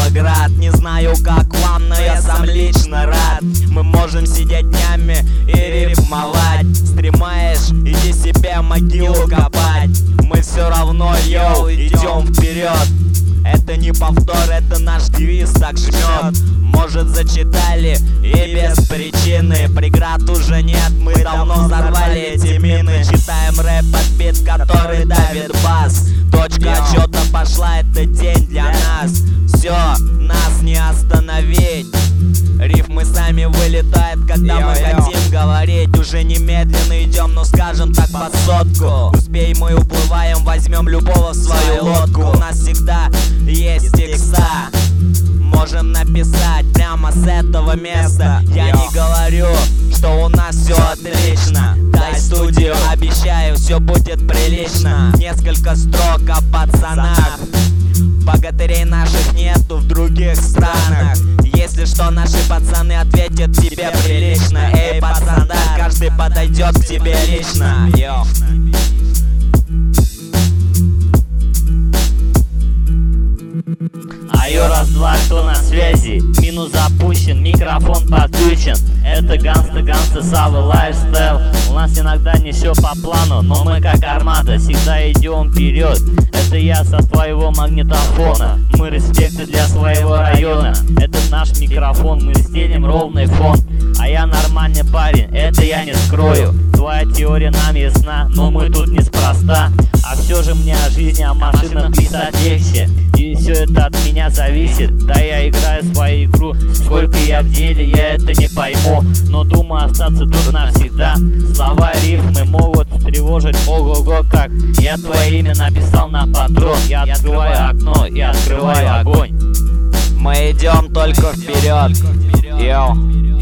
Килоград. Не знаю как вам, но я сам лично рад. Мы можем сидеть днями и рифмовать. Стремаешь, иди себе могилу копать. Мы все равно, йоу, идем вперед. Это не повтор, это наш девиз так жмет. Может зачитали и без причины. Преград уже нет, мы давно взорвали эти мины. Читаем рэп под бит, который давит бас. Точка отсчета пошла, это день для нас. Все, нас не остановить. Рифмы сами вылетают, когда мы хотим говорить. Уже немедленно идем, но скажем так под сотку. Успей, мы уплываем, возьмем любого в свою лодку. У нас всегда есть текста, можем написать прямо с этого места. Я не говорю, что у нас все отлично. Дай студию, обещаю, все будет прилично. Несколько строк о пацанах. Богатырей наших нету в других странах. Если что, наши пацаны ответят тебе прилично. Эй, пацан, да, каждый подойдет к тебе лично. Йо. Айо, раз-два, кто на связи? Минус запущен, микрофон подключен. Это Ганста Савы лайфстайл. У нас иногда не все по плану, но мы как армада всегда идем вперед. Это я со твоего магнитофона. Мы респекты для своего района. Это наш микрофон, мы стелим ровный фон. А я нормальный парень, это я не скрою. Твоя теория нам ясна, но мы тут неспроста. А все же мне о жизни, о машинах писать легче. И все это от меня зависит. Да, я играю свою игру. Сколько я в деле, я это не пойму. Но думаю остаться тут навсегда. Слова и рифмы могут тревожить. Ого-го, как я твое имя написал на патрон. Я открываю окно и открываю огонь. Мы идем только вперед. Йоу.